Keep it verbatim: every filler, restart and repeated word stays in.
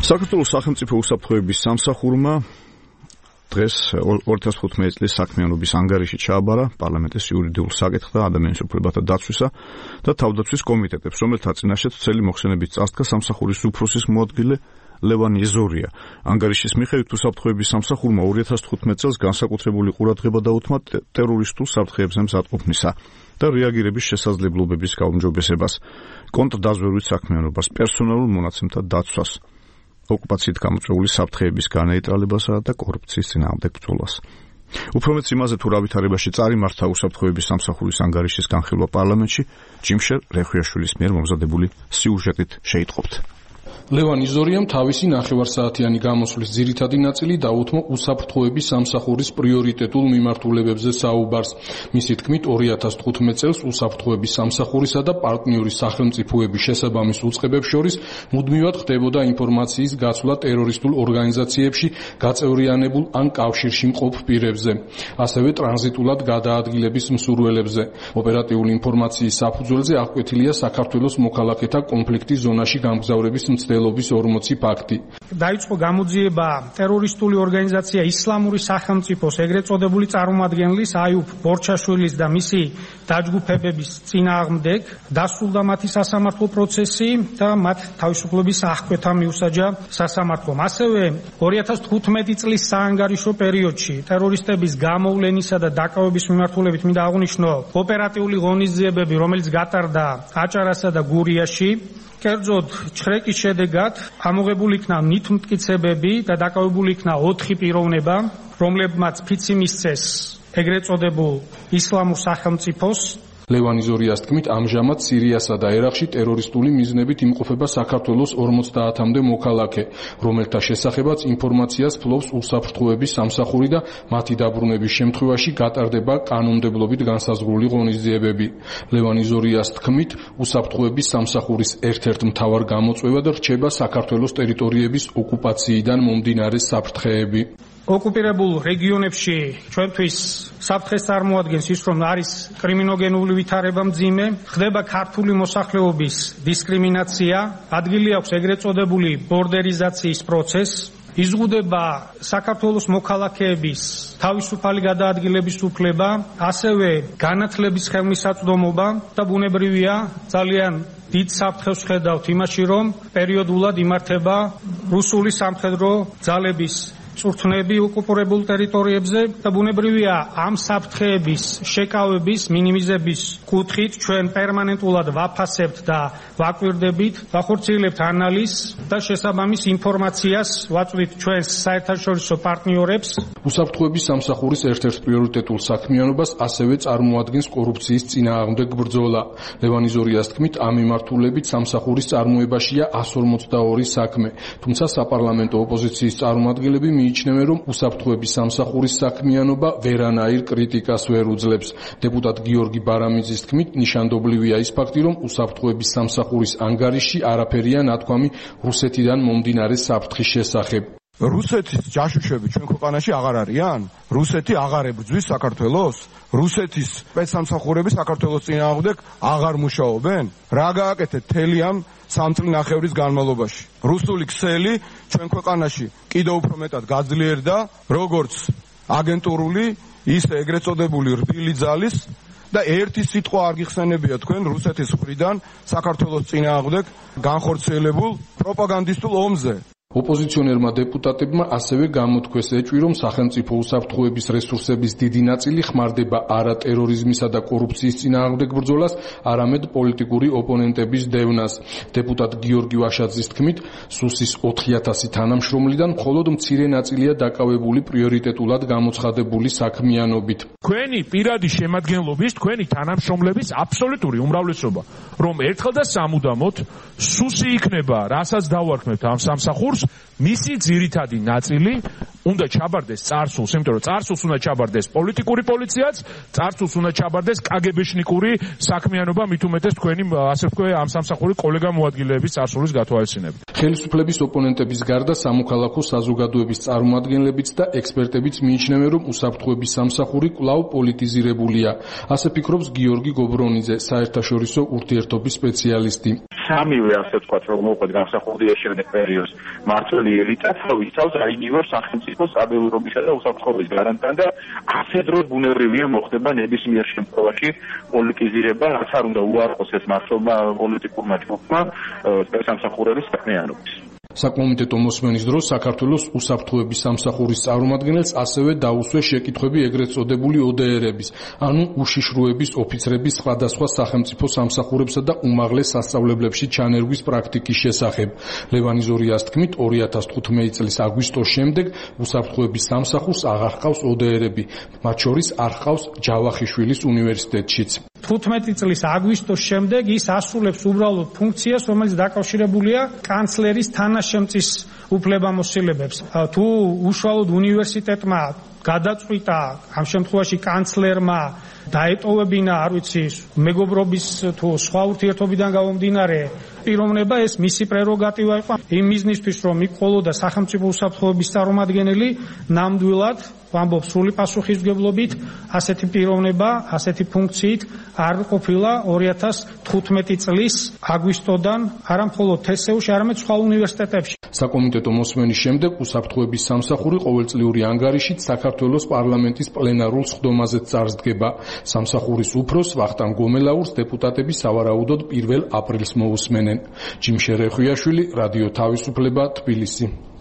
საქართველოს სახელმწიფო უსაფრთხოების სამსახურმა დღეს ორი ათას თხუთმეტი წლის საქმიანობის ანგარიში ჩააბარა პარლამენტის იურიდიულ საკითხ და ადამიანის უფლებათა დაცვისა და თავდაცვის კომიტეტებს, რომელთა წინაშეც ცელი მოხსენებით წასდგა სამსახურის უფროსის მოადგილე ლევან ეზორია. ანგარიშის მიხედვით უსაფრთხოების სამსახურმა ორი ათას თხუთმეტი წელს განსაკუთრებული ყურადღება დაუთმა ტერორისტულ საფრთხეებზე მზადყოფნისა და რეაგირების შესაძლებლობების გაუმჯობესებას, კონტრდაზვერვის საქმიანობას, პერსონალურ მონაცემთა დაცვას, ოკუპაციით გამოწვეული საფრთხეების განეიტრალებასა და კორუფციის წინააღმდეგ ბრძოლას. უფრო მეც იმაზე თუ რა ვითარებაში წარიმართა უსაფრთხოების სამსახურის ანგარიშის განხილვა პარლამენტში, ჯიმშერ რეხვიაშვილის მიერ მომზადებული სიუჟეტით შეიტყობთ. ლევან იზორიამ თავისი ნახევარსაათიანი გამოსვლის ძირითადი ნაწილი დაუთმო უსაფრთხოების სამსახურის პრიორიტეტულ მიმართულებებზე საუბარს. მისი თქმით, ორი ათას თხუთმეტი წელს უსაფრთხოების სამსახურისა და პარტნიორი სახელმწიფოების შესაბამის უწყებებს შორის მუდმივად ხდებოდა ინფორმაციის გაცვლა ტერორისტულ ორგანიზაციებში გაწევრიანებულ ან კავშირში მყოფ პირებზე, ასევე ტრანზიტულად გადაადგილების მსურველებზე. ოპერატიული ინფორმაციის საფუძველზე აღკვეთილია საქართველოს მოქალაქეთა კონფლიქტის ზონაში გამგზავრების მცდელობის ორმოცი ფაქტი. დაიწყო გამოძიება ტერორისტული ორგანიზაცია ისლამური სახელმწიფოს ეგრეთ წოდებული წარმომადგენლის აიუბ ბორჩაშვილის და მისი დაჯგუფებების წინააღმდეგ, დასრულდა მათი სასამართლო პროცესი და მათ თავისუფლების აღკვეთა მიუსაჯა სასამართლომ. ასევე ორი ათას თხუთმეტი წლის საანგარიშო პერიოდში ტერორისტების გამოვლენისა და დაკავების მიმართულებით მინდა აღვნიშნო ოპერატიული ღონისძიებები, რომელიც გატარდა აჭარასა და გურიაში. კერძოდ ჩხრეკის შედეგად ამოღებული იქნა ნივთმტკიცებები და დაკავებული იქნა ოთხი პიროვნება, რომლებმაც ფიცი მისცეს ეგრეთ წოდებულ ისლამურ სახელმწიფოს. ლევან იზორიას თქმით, ამჟამად სირიასა და ერაყში ტერორისტული მიზნებით იმყოფება საქართველოს ორმოცდაათამდე მოქალაქე, რომელთა შესახებაც ინფორმაციას ფლობს უსაფრთხოების სამსახური და მათი დაბრუნების შემთხვევაში გატარდება კანონმდებლობით განსაზღვრული ღონისძიებები. ლევან იზორიას თქმით, უსაფრთხოების სამსახურის ერთ-ერთ მთავარ გამოწვევად რჩება საქართველოს ტერიტორიების ოკუპაციიდან მომდინარე საფრთხეები. ოკუპირებულ რეგიონებში ჩვენთვის საფრთხეს წარმოადგენს ის, რომ არის კრიმინოგენული ვითარება მძიმე, ხდება ქართული მოსახლეობის დისკრიმინაცია, ადგილი აქვს ეგრეთ წოდებული ბორდერიზაციის პროცესი, იზღუდება საქართველოს მოქალაქეების თავისუფალი გადაადგილების უფლება, ასევე განათლების ხელმისაწვდომობა და ბუნებრივია ძალიან დიდ საფრთხეს ხედავთ იმაში, რომ პერიოდულად იმართება რუსული სამხედრო ძალების წვრთნები ოკუპირებულ ტერიტორიებზე და ბუნებრივია ამ საფრთხეების შეკავების მინიმიზების კუთხით ჩვენ პერმანენტულად ვაფასებთ და ვაკვირდებით, ვახორციელებთ ანალიზს და შესაბამის ინფორმაციას ვაწვდით ჩვენს საერთაშორისო პარტნიორებს. უსაფრთხოების სამსახურის ერთ-ერთ პრიორიტეტულ საქმიანობას ასევე წარმოადგენს კორუფციის წინააღმდეგ ბრძოლა. ლევან იზორიას თქმით, ამ მიმართულებით სამსახურის წარმოებაშია εκατს ორმოცდაორი საქმე, თუმცა საპარლამენტო ოპოზიციის წარმომადგენლები მიიჩნევენ, რომ უსაფრთხოების სამსახურის საქმიანობა ვერანაირ კრიტიკას ვერ უძლებს. დეპუტატ გიორგი ბარამიძის თქმით, ნიშანდობლივია ის ფაქტი, რომ უსაფრთხოების სამსახურის ანგარიში არაფერია ნათქვამი რუსეთიდან მომდინარე საფრთხის შესახებ. რუსეთის ჯაშუშები ჩვენ ქვეყანაში აღარ არიან? რუსეთი აღარ ებრძვის საქართველოს? რუსეთის სპეცსამსახურები საქართველოს წინააღმდეგ აღარ მუშაობენ? რა გააკეთეთ მთელი ამ სამწლინახევრის განმავლობაში? რუსული ქსელი ჩვენ ქვეყანაში კიდევ უფრო მეტად გაძლიერდა, როგორც აგენტურული, ისე ეგრეთ წოდებული რბილი ძალის და ერთი სიტყვა არ გიხსენებია თქვენ რუსეთის მხრიდან საქართველოს წინააღმდეგ განხორციელებულ პროპაგანდისტულ ომზე. ოპოზიციონერმა დეპუტატებმა ასევე გამოთქვეს ეჭვი, რომ სახელმწიფო უსაფრთხოების რესურსების დიდი ნაწილი ხმარდება არა ტერორიზმისა და კორუფციის წინააღმდეგ ბრძოლას, არამედ პოლიტიკური ოპონენტების დევნას. დეპუტატ გიორგი ვაშაძის თქმით, სუსის ოთხი ათასი თანამშრომლიდან მხოლოდ მცირე ნაწილია დაკავებული პრიორიტეტულად გამოცხადებული საქმიანობით. თქვენი პირადი შემადგენლობის, თქვენი თანამშრომლების აბსოლუტური უმრავლესობა, რომ ერთხელ და სამუდამოდ სუსი იქნება, რასაც დავარქმევთ ამ სამსახურს, მისი ძირითადი ნაწილი უნდა ჩაბარდეს წარსულს, იმიტომ რომ წარსულს უნდა ჩაბარდეს პოლიტიკური პოლიციაც, წარსულს უნდა ჩაბარდეს კაგებეშნიკური საქმიანობა, მით უმეტეს თქვენი, ასე ვთქვი, ამ სამსახური კოლეგა მოადგილეების წარსულის გათვალისწინებით. ხელისუფლების ოპონენტების გარდა სამოქალაქო საზოგადოების წარმომადგენლებიც და ექსპერტებიც მიიჩნევენ, რომ უსაფრთხოების სამსახური კვლავ პოლიტიზირებულია. ასე ფიქრობს გიორგი გობრონიძე, საერთაშორისო ურთიერთობის სპეციალისტი. სამივე ასე ვთქვათ, რომ მოუყვეთ განსახურდიაში პერიოდს მმართველი ელიტა თავისავს აიგივარ სახელმწიფოს სტაბილურობისა და უსაფრთხოების გარანტად და ასე დროს ბუნებრივია მოხდება ნებისმიერ შემთხვევაში პოლიტიზირება, რაც არ უნდა უარყოს ეს მართლობა პოლიტიკურმა ჯგუფმა სამსახურების საქმიანობის. საკომიტეტო მოსმენის დროს საქართველოს უსაფრთხოების სამსახურის წარმომადგენელს ასევე დაუსვეს შეკითხვები ეგრეთ წოდებული O D R-ების, ანუ უშიშროების ოფიცრების სხვადასხვა სახელმწიფო სამსახურებსა და უმაღლეს სასწავლებლებში ჩანერგვის პრაქტიკის შესახებ. ლევან იზორიას თქმით, ორი ათას თხუთმეტი წლის აგვისტოს შემდეგ უსაფრთხოების სამსახურს აღარ ჰყავს O D R-ები, მათ შორის არ ჰყავს ჯავახიშვილის უნივერსიტეტშიც. თხუთმეტი წლის აგვისტოს შემდეგ ის ასრულებს უბრალოდ ფუნქციას, რომელიც დაკავშირებულია კანცლერის თანაშემწის უფლებამოსილებებს. თუ უშუალოდ უნივერსიტეტმა გადაწყვიტა ამ შემთხვევაში კანცლერმა დაეტოვებინა, არ ვიცი, მეგობრობის თუ სხვა ურთიერთობიდან გამომდინარე პიროვნება, ეს მისი პრეროგატივა იყო იმ მიზნისთვის, რომ იყოლოდა სახელმწიფო უსაფრთხოების წარმომადგენელი ნამდვილად ვამბობ სრული პასუხისმგებლობით, ასეთი პიროვნება, ასეთი ფუნქციით არ ყოფილა ორი ათას თხუთმეტი წლის აგვისტოდან არა მხოლოდ თე ეს ეუში, არამედ სხვა უნივერსიტეტებში. საკომიტეტო მოსმენის შემდეგ უსაფრთხოების სამსახური ყოველწლიური ანგარიშით საქართველოს პარლამენტის პლენარულ სხდომაზე წარსდგება. სამსახურის უფროს ვახტანგ გომელაურს დეპუტატები სავარაუდოდ პირველ აპრილს მოусმენენ. ჯიმშე რეხვიაშვილი, რადიო თავისუფლება, თბილისი.